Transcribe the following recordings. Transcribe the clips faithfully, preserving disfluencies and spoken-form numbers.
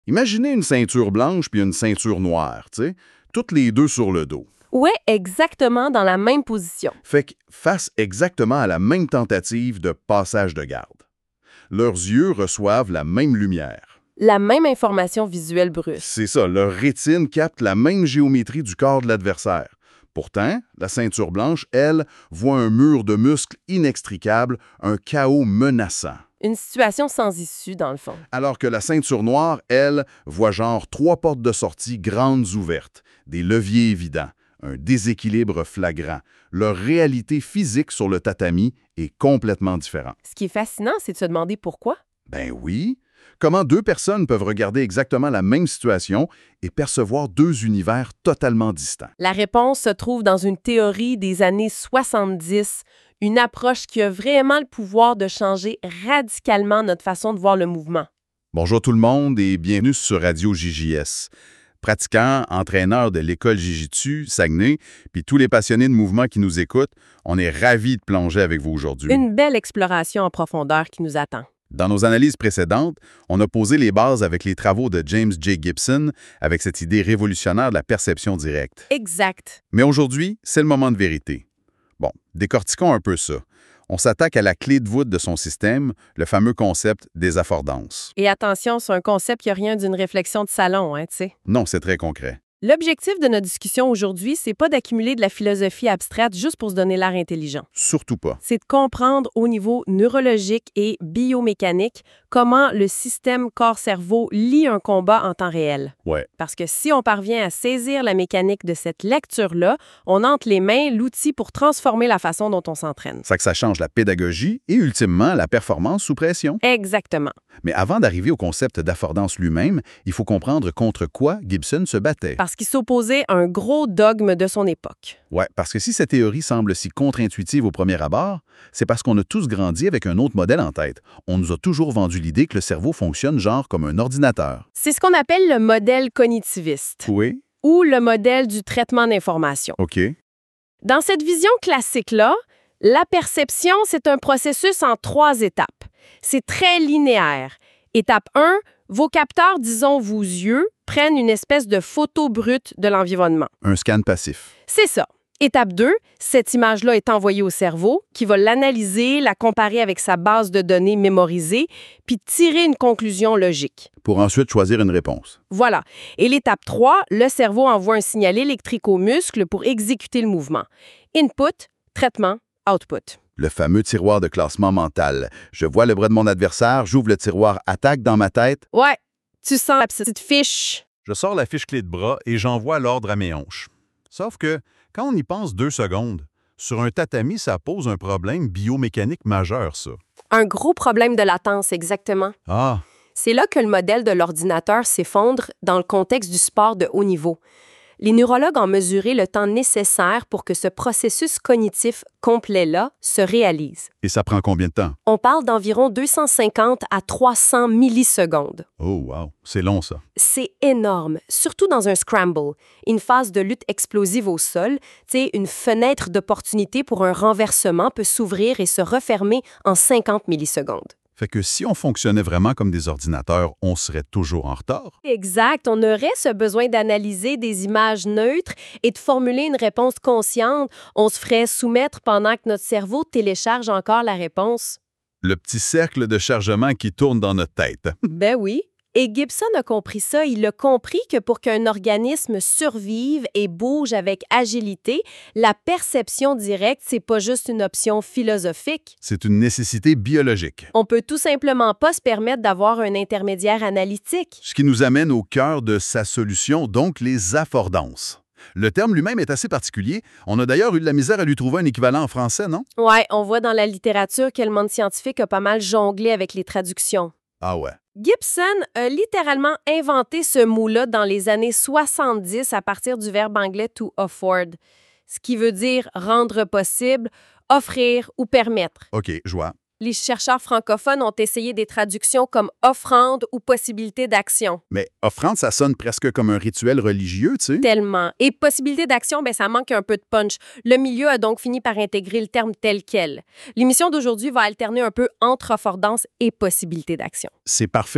Imaginez une ceinture blanche puis une ceinture noire, tu sais, toutes les deux sur le dos. Ouais, exactement dans la même position. Fait que face exactement à la même tentative de passage de garde. Leurs yeux reçoivent la même lumière. La même information visuelle brusque. C'est ça, leur rétine capte la même géométrie du corps de l'adversaire. Pourtant, la ceinture blanche, elle, voit un mur de muscles inextricable, un chaos menaçant. Une situation sans issue, dans le fond. Alors que la ceinture noire, elle, voit genre trois portes de sortie grandes ouvertes, des leviers évidents, un déséquilibre flagrant. Leur réalité physique sur le tatami est complètement différente. Ce qui est fascinant, c'est de se demander pourquoi. Ben oui. Comment deux personnes peuvent regarder exactement la même situation et percevoir deux univers totalement distincts? La réponse se trouve dans une théorie des années soixante-dix, une approche qui a vraiment le pouvoir de changer radicalement notre façon de voir le mouvement. Bonjour tout le monde et bienvenue sur Radio J J S. Pratiquant, entraîneur de l'école Jiu-Jitsu, Saguenay, puis tous les passionnés de mouvement qui nous écoutent, on est ravis de plonger avec vous aujourd'hui. Une belle exploration en profondeur qui nous attend. Dans nos analyses précédentes, on a posé les bases avec les travaux de James J. Gibson, avec cette idée révolutionnaire de la perception directe. Exact. Mais aujourd'hui, c'est le moment de vérité. Bon, décortiquons un peu ça. On s'attaque à la clé de voûte de son système, le fameux concept des affordances. Et attention, c'est un concept qui n'a rien d'une réflexion de salon, hein, tu sais. Non, c'est très concret. L'objectif de notre discussion aujourd'hui, c'est pas d'accumuler de la philosophie abstraite juste pour se donner l'air intelligent. Surtout pas. C'est de comprendre au niveau neurologique et biomécanique comment le système corps-cerveau lie un combat en temps réel. Ouais. Parce que si on parvient à saisir la mécanique de cette lecture-là, on entre les mains l'outil pour transformer la façon dont on s'entraîne. Ça que ça change la pédagogie et ultimement la performance sous pression. Exactement. Mais avant d'arriver au concept d'affordance lui-même, il faut comprendre contre quoi Gibson se battait. Parce qu'il s'opposait à un gros dogme de son époque. Ouais, parce que si cette théorie semble si contre-intuitive au premier abord, c'est parce qu'on a tous grandi avec un autre modèle en tête. On nous a toujours vendu l'idée que le cerveau fonctionne genre comme un ordinateur. C'est ce qu'on appelle le modèle cognitiviste. Oui. Ou le modèle du traitement d'information. OK. Dans cette vision classique-là, la perception, c'est un processus en trois étapes. C'est très linéaire. Étape un, vos capteurs, disons vos yeux, prennent une espèce de photo brute de l'environnement. Un scan passif. C'est ça. Étape deux, cette image-là est envoyée au cerveau, qui va l'analyser, la comparer avec sa base de données mémorisée, puis tirer une conclusion logique. Pour ensuite choisir une réponse. Voilà. Et l'étape trois, le cerveau envoie un signal électrique aux muscles pour exécuter le mouvement. Input, traitement, output. Le fameux tiroir de classement mental. Je vois le bras de mon adversaire, j'ouvre le tiroir attaque dans ma tête. Ouais, tu sens la petite fiche. Je sors la fiche clé de bras et j'envoie l'ordre à mes hanches. Sauf que, quand on y pense deux secondes, sur un tatami, ça pose un problème biomécanique majeur, ça. Un gros problème de latence, exactement. Ah, C'est là que le modèle de l'ordinateur s'effondre dans le contexte du sport de haut niveau. Les neurologues ont mesuré le temps nécessaire pour que ce processus cognitif complet-là se réalise. Et ça prend combien de temps? On parle d'environ deux cent cinquante à trois cents millisecondes. oh wow, c'est long, ça. C'est énorme, surtout dans un scramble, une phase de lutte explosive au sol. Tu sais, une fenêtre d'opportunité pour un renversement peut s'ouvrir et se refermer en cinquante millisecondes. Fait que si on fonctionnait vraiment comme des ordinateurs, on serait toujours en retard. Exact. On aurait ce besoin d'analyser des images neutres et de formuler une réponse consciente. On se ferait soumettre pendant que notre cerveau télécharge encore la réponse. Le petit cercle de chargement qui tourne dans notre tête. Ben oui. Et Gibson a compris ça. Il a compris que pour qu'un organisme survive et bouge avec agilité, la perception directe, c'est pas juste une option philosophique. C'est une nécessité biologique. On peut tout simplement pas se permettre d'avoir un intermédiaire analytique. Ce qui nous amène au cœur de sa solution, donc les affordances. Le terme lui-même est assez particulier. On a d'ailleurs eu de la misère à lui trouver un équivalent en français, non? Ouais, on voit dans la littérature que le monde scientifique a pas mal jonglé avec les traductions. Ah ouais. Gibson a littéralement inventé ce mot-là dans les années soixante-dix à partir du verbe anglais to afford, ce qui veut dire rendre possible, offrir ou permettre. OK, je vois. Les chercheurs francophones ont essayé des traductions comme offrande ou possibilité d'action. Mais offrande, ça sonne presque comme un rituel religieux, tu sais. Tellement. Et possibilité d'action, ben ça manque un peu de punch. Le milieu a donc fini par intégrer le terme tel quel. L'émission d'aujourd'hui va alterner un peu entre affordance et possibilité d'action. C'est parfait.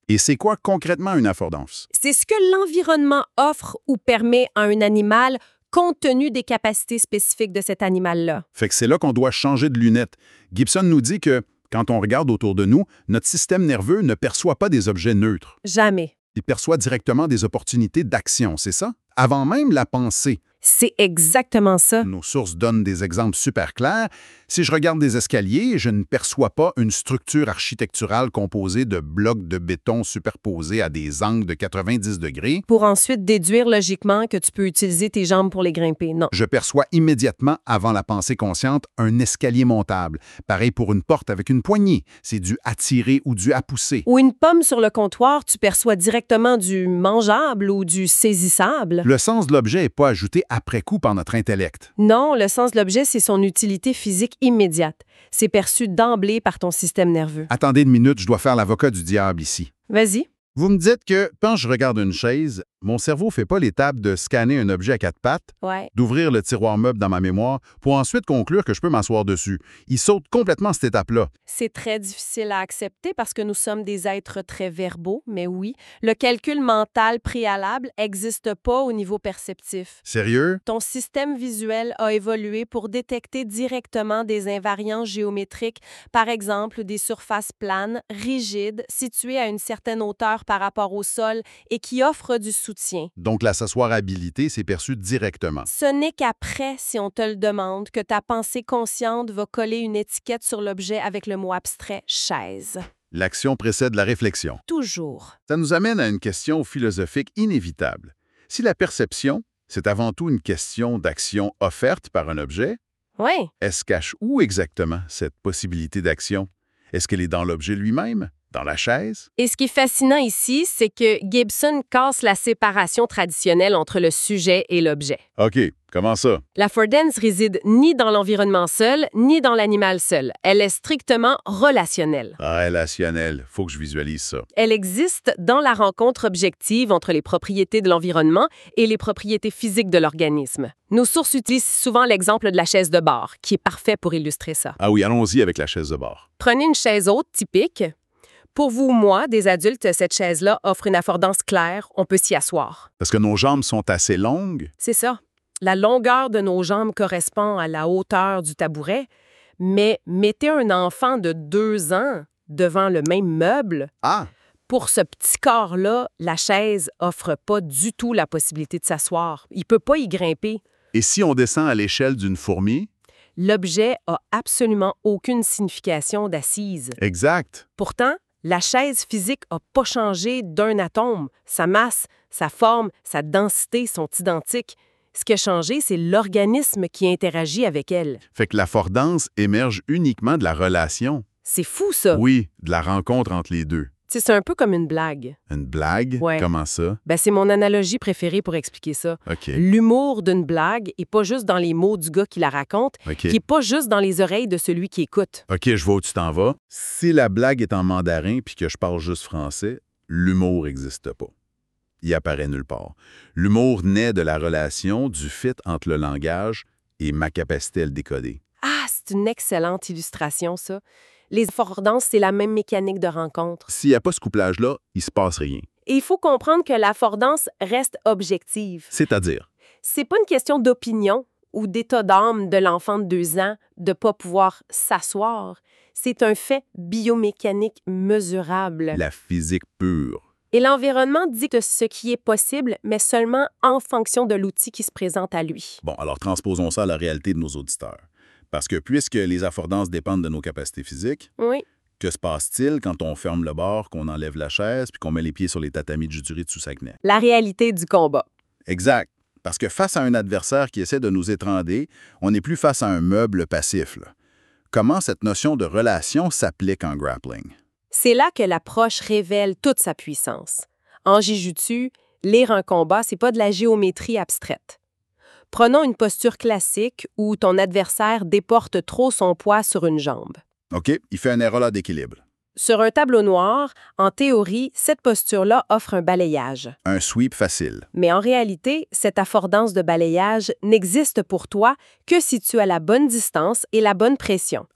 Et c'est quoi concrètement une affordance? C'est ce que l'environnement offre ou permet à un animal compte tenu des capacités spécifiques de cet animal-là. Fait que c'est là qu'on doit changer de lunettes. Gibson nous dit que, quand on regarde autour de nous, notre système nerveux ne perçoit pas des objets neutres. Jamais. Il perçoit directement des opportunités d'action, c'est ça? Avant même la pensée. C'est exactement ça. Nos sources donnent des exemples super clairs. Si je regarde des escaliers, je ne perçois pas une structure architecturale composée de blocs de béton superposés à des angles de quatre-vingt-dix degrés. Pour ensuite déduire logiquement que tu peux utiliser tes jambes pour les grimper. Non. Je perçois immédiatement, avant la pensée consciente, un escalier montable. Pareil pour une porte avec une poignée. C'est du à tirer ou du à pousser. Ou une pomme sur le comptoir, tu perçois directement du mangeable ou du saisissable. Le sens de l'objet n'est pas ajouté après coup par notre intellect. Non, le sens de l'objet, c'est son utilité physique immédiate. C'est perçu d'emblée par ton système nerveux. Attendez une minute, je dois faire l'avocat du diable ici. Vas-y. Vous me dites que, quand je regarde une chaise, mon cerveau ne fait pas l'étape de scanner un objet à quatre pattes, Ouais. d'ouvrir le tiroir meuble dans ma mémoire, pour ensuite conclure que je peux m'asseoir dessus. Il saute complètement cette étape-là. C'est très difficile à accepter parce que nous sommes des êtres très verbaux, mais oui, le calcul mental préalable n'existe pas au niveau perceptif. Sérieux? Ton système visuel a évolué pour détecter directement des invariants géométriques, par exemple des surfaces planes, rigides, situées à une certaine hauteur par rapport au sol et qui offrent du soutien. Donc la s'asseoirabilité, c'est perçu directement. Ce n'est qu'après, si on te le demande, que ta pensée consciente va coller une étiquette sur l'objet avec le mot abstrait « chaise L'action précède la réflexion. ». Toujours. Ça nous amène à une question philosophique inévitable. Si la perception, c'est avant tout une question d'action offerte par un objet, Oui. elle se cache où exactement, cette possibilité d'action? Est-ce qu'elle est dans l'objet lui-même? Dans la chaise? Et ce qui est fascinant ici, c'est que Gibson casse la séparation traditionnelle entre le sujet et l'objet. OK, comment ça? L'affordance réside ni dans l'environnement seul, ni dans l'animal seul. Elle est strictement relationnelle. Relationnel, faut que je visualise ça. Elle existe dans la rencontre objective entre les propriétés de l'environnement et les propriétés physiques de l'organisme. Nos sources utilisent souvent l'exemple de la chaise de bar, qui est parfait pour illustrer ça. Ah oui, allons-y avec la chaise de bord. Prenez une chaise haute typique. Pour vous ou moi, des adultes, cette chaise-là offre une affordance claire, on peut s'y asseoir. Parce que nos jambes sont assez longues. C'est ça. La longueur de nos jambes correspond à la hauteur du tabouret, mais mettez un enfant de deux ans devant le même meuble. Ah! Pour ce petit corps-là, la chaise offre pas du tout la possibilité de s'asseoir. Il peut pas y grimper. Et si on descend à l'échelle d'une fourmi? L'objet a absolument aucune signification d'assise. Exact. Pourtant, la chaise physique n'a pas changé d'un atome. Sa masse, sa forme, sa densité sont identiques. Ce qui a changé, c'est l'organisme qui interagit avec elle. Fait que l'affordance émerge uniquement de la relation. C'est fou, ça. Oui, de la rencontre entre les deux. T'sais, c'est un peu comme une blague. Une blague? Ouais. Comment ça? Ben, c'est mon analogie préférée pour expliquer ça. OK. L'humour d'une blague est pas juste dans les mots du gars qui la raconte, OK. qui est pas juste dans les oreilles de celui qui écoute. OK, je vois où tu t'en vas. Si la blague est en mandarin puis que je parle juste français, l'humour n'existe pas. Il apparaît nulle part. L'humour naît de la relation, du fit entre le langage et ma capacité à le décoder. Ah, c'est une excellente illustration, ça. Les affordances, c'est la même mécanique de rencontre. S'il n'y a pas ce couplage-là, il se passe rien. Et il faut comprendre que l'affordance reste objective. C'est-à-dire? C'est pas une question d'opinion ou d'état d'âme de l'enfant de deux ans de pas pouvoir s'asseoir. C'est un fait biomécanique mesurable. La physique pure. Et l'environnement dicte ce qui est possible, mais seulement en fonction de l'outil qui se présente à lui. Bon, alors transposons ça à la réalité de nos auditeurs. Parce que puisque les affordances dépendent de nos capacités physiques, Oui. que se passe-t-il quand on ferme le bar, qu'on enlève la chaise puis qu'on met les pieds sur les tatamis de juturi de Sous-Saguenay? La réalité du combat. Exact. Parce que face à un adversaire qui essaie de nous étreindre, on n'est plus face à un meuble passif, là. Comment cette notion de relation s'applique en grappling? C'est là que l'approche révèle toute sa puissance. En Jujutsu, lire un combat, c'est pas de la géométrie abstraite. Prenons une posture classique où ton adversaire déporte trop son poids sur une jambe. OK, il fait un erreur d'équilibre. Sur un tableau noir, en théorie, cette posture-là offre un balayage. Un sweep facile. Mais en réalité, cette affordance de balayage n'existe pour toi que si tu as la bonne distance et la bonne pression. Ah,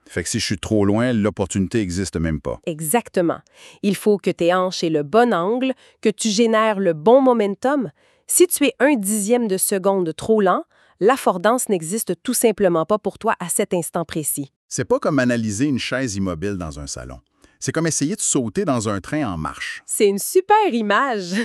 Fait que si je suis trop loin, l'opportunité n'existe même pas. Exactement. Il faut que tes hanches aient le bon angle, que tu génères le bon momentum. Si tu es un dixième de seconde trop lent, l'affordance n'existe tout simplement pas pour toi à cet instant précis. C'est pas comme analyser une chaise immobile dans un salon. C'est comme essayer de sauter dans un train en marche. C'est une super image.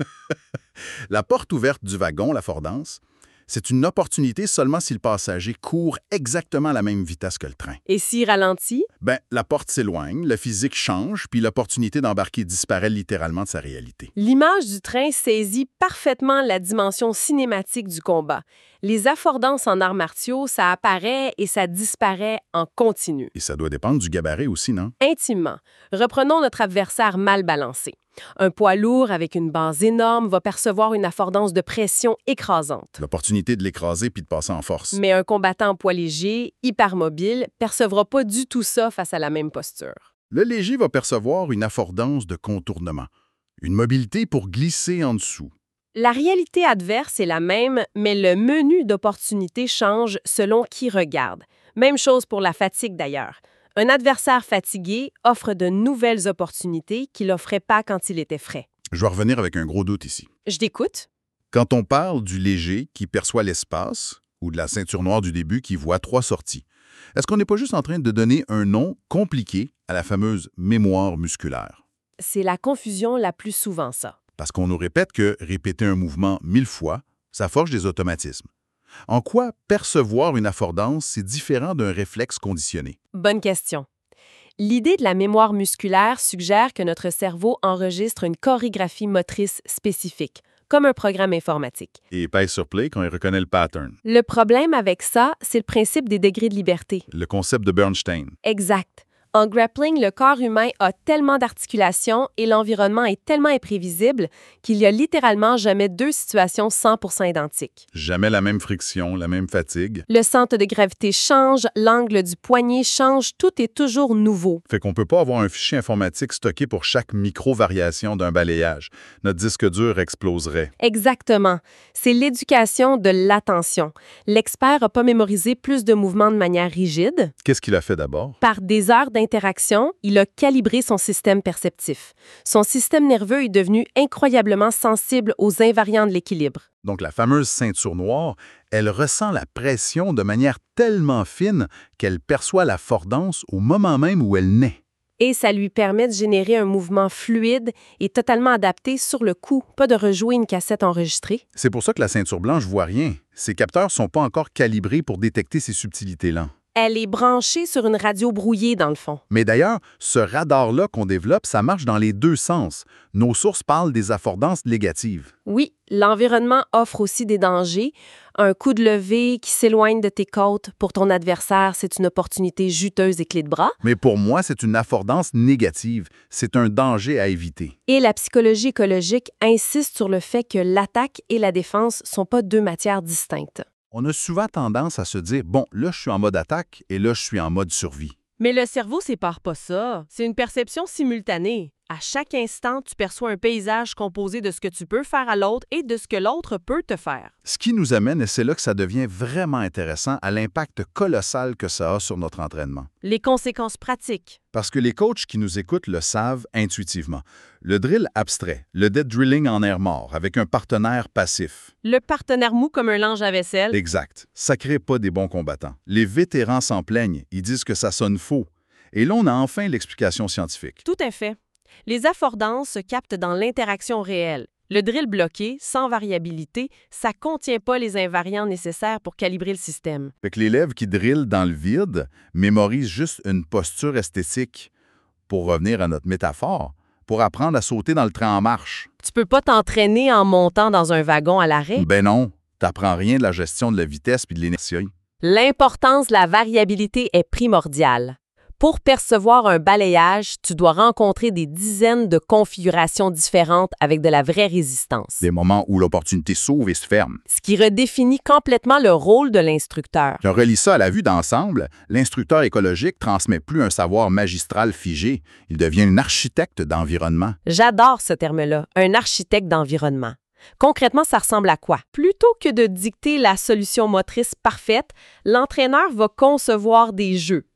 La porte ouverte du wagon, l'affordance, c'est une opportunité seulement si le passager court exactement à la même vitesse que le train. Et s'il ralentit? Ben, la porte s'éloigne, le physique change, puis l'opportunité d'embarquer disparaît littéralement de sa réalité. L'image du train saisit parfaitement la dimension cinématique du combat. Les affordances en arts martiaux, ça apparaît et ça disparaît en continu. Et ça doit dépendre du gabarit aussi, non? Intimement. Reprenons notre adversaire mal balancé. Un poids lourd avec une base énorme va percevoir une affordance de pression écrasante. L'opportunité de l'écraser puis de passer en force. Mais un combattant en poids léger, hypermobile, percevra pas du tout ça face à la même posture. Le léger va percevoir une affordance de contournement, une mobilité pour glisser en dessous. La réalité adverse est la même, mais le menu d'opportunités change selon qui regarde. Même chose pour la fatigue d'ailleurs. Un adversaire fatigué offre de nouvelles opportunités qu'il n'offrait pas quand il était frais. Je vais revenir avec un gros doute ici. Je t'écoute. Quand on parle du léger qui perçoit l'espace ou de la ceinture noire du début qui voit trois sorties, est-ce qu'on n'est pas juste en train de donner un nom compliqué à la fameuse mémoire musculaire? C'est la confusion la plus souvent, ça. Parce qu'on nous répète que répéter un mouvement mille fois, ça forge des automatismes. En quoi percevoir une affordance, c'est différent d'un réflexe conditionné? Bonne question. L'idée de la mémoire musculaire suggère que notre cerveau enregistre une chorégraphie motrice spécifique, comme un programme informatique. Et pèse sur play quand il reconnaît le pattern. Le problème avec ça, c'est le principe des degrés de liberté. Le concept de Bernstein. Exact. En grappling, le corps humain a tellement d'articulations et l'environnement est tellement imprévisible qu'il y a littéralement jamais deux situations cent pour cent identiques. Jamais la même friction, la même fatigue. Le centre de gravité change, l'angle du poignet change, tout est toujours nouveau. Fait qu'on peut pas avoir un fichier informatique stocké pour chaque micro-variation d'un balayage. Notre disque dur exploserait. Exactement. C'est l'éducation de l'attention. L'expert n'a pas mémorisé plus de mouvements de manière rigide. Qu'est-ce qu'il a fait d'abord? Par des heures d'interaction, il a calibré son système perceptif. Son système nerveux est devenu incroyablement sensible aux invariants de l'équilibre. Donc la fameuse ceinture noire, elle ressent la pression de manière tellement fine qu'elle perçoit la fordance au moment même où elle naît. Et ça lui permet de générer un mouvement fluide et totalement adapté sur le coup, pas de rejouer une cassette enregistrée. C'est pour ça que la ceinture blanche voit rien. Ses capteurs ne sont pas encore calibrés pour détecter ces subtilités-là. Elle est branchée sur une radio brouillée, dans le fond. Mais d'ailleurs, ce radar-là qu'on développe, ça marche dans les deux sens. Nos sources parlent des affordances négatives. Oui, l'environnement offre aussi des dangers. Un coup de levée qui s'éloigne de tes côtes, pour ton adversaire, c'est une opportunité juteuse et clé de bras. Mais pour moi, c'est une affordance négative. C'est un danger à éviter. Et la psychologie écologique insiste sur le fait que l'attaque et la défense ne sont pas deux matières distinctes. On a souvent tendance à se dire, bon, là, je suis en mode attaque et là, je suis en mode survie. Mais le cerveau sépare pas ça. C'est une perception simultanée. À chaque instant, tu perçois un paysage composé de ce que tu peux faire à l'autre et de ce que l'autre peut te faire. Ce qui nous amène, et c'est là que ça devient vraiment intéressant, à l'impact colossal que ça a sur notre entraînement. Les conséquences pratiques. Parce que les coachs qui nous écoutent le savent intuitivement. Le drill abstrait, le dead drilling en air mort, avec un partenaire passif. Le partenaire mou comme un linge à vaisselle. Exact. Ça crée pas des bons combattants. Les vétérans s'en plaignent. Ils disent que ça sonne faux. Et là, on a enfin l'explication scientifique. Tout à fait. Les affordances se captent dans l'interaction réelle. Le drill bloqué, sans variabilité, ça ne contient pas les invariants nécessaires pour calibrer le système. Fait que l'élève qui drille dans le vide mémorise juste une posture esthétique, pour revenir à notre métaphore, pour apprendre à sauter dans le train en marche. Tu peux pas t'entraîner en montant dans un wagon à l'arrêt. Ben non, t'apprends rien de la gestion de la vitesse puis de l'inertie. L'importance de la variabilité est primordiale. Pour percevoir un balayage, tu dois rencontrer des dizaines de configurations différentes avec de la vraie résistance. Des moments où l'opportunité s'ouvre et se ferme. Ce qui redéfinit complètement le rôle de l'instructeur. Si on relie ça à la vue d'ensemble, l'instructeur écologique transmet plus un savoir magistral figé. Il devient un architecte d'environnement. J'adore ce terme-là, un architecte d'environnement. Concrètement, ça ressemble à quoi? Plutôt que de dicter la solution motrice parfaite, l'entraîneur va concevoir des jeux.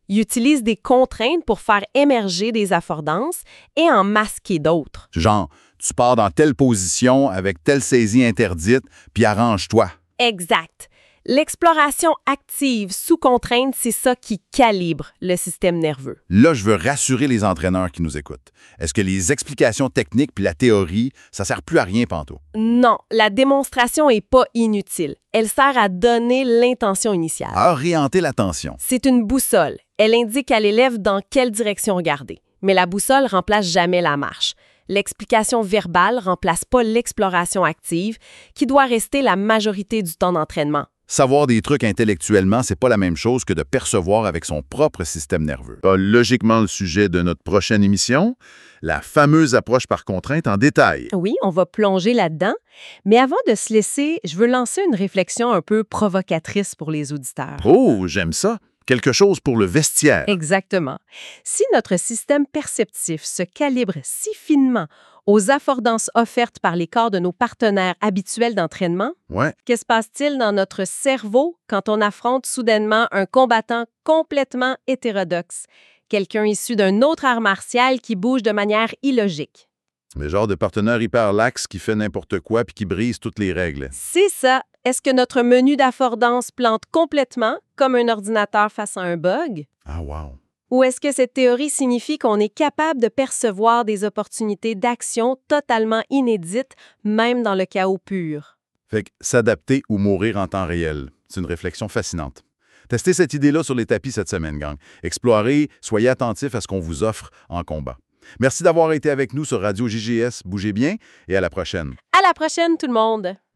Ils utilisent des contraintes pour faire émerger des affordances et en masquer d'autres. Genre, tu pars dans telle position avec telle saisie interdite, puis arrange-toi. Exact. L'exploration active sous contrainte, c'est ça qui calibre le système nerveux. Là, je veux rassurer les entraîneurs qui nous écoutent. Est-ce que les explications techniques puis la théorie, ça sert plus à rien pantoute? Non, la démonstration est pas inutile. Elle sert à donner l'intention initiale. À orienter l'attention. C'est une boussole. Elle indique à l'élève dans quelle direction regarder. Mais la boussole remplace jamais la marche. L'explication verbale remplace pas l'exploration active, qui doit rester la majorité du temps d'entraînement. Savoir des trucs intellectuellement, c'est pas la même chose que de percevoir avec son propre système nerveux. Pas logiquement le sujet de notre prochaine émission, la fameuse approche par contrainte en détail. Oui, on va plonger là-dedans. Mais avant de se laisser, je veux lancer une réflexion un peu provocatrice pour les auditeurs. Oh, j'aime ça. Quelque chose pour le vestiaire. Exactement. Si notre système perceptif se calibre si finement aux affordances offertes par les corps de nos partenaires habituels d'entraînement, Ouais. que se passe-t-il dans notre cerveau quand on affronte soudainement un combattant complètement hétérodoxe, quelqu'un issu d'un autre art martial qui bouge de manière illogique? Le genre de partenaire hyper lax qui fait n'importe quoi puis qui brise toutes les règles. C'est ça. Est-ce que notre menu d'affordance plante complètement, comme un ordinateur face à un bug? Ah, wow. Ou est-ce que cette théorie signifie qu'on est capable de percevoir des opportunités d'action totalement inédites, même dans le chaos pur? Fait que s'adapter ou mourir en temps réel, c'est une réflexion fascinante. Testez cette idée-là sur les tapis cette semaine, gang. Explorez, soyez attentifs à ce qu'on vous offre en combat. Merci d'avoir été avec nous sur Radio J G S. Bougez bien et à la prochaine. À la prochaine, tout le monde!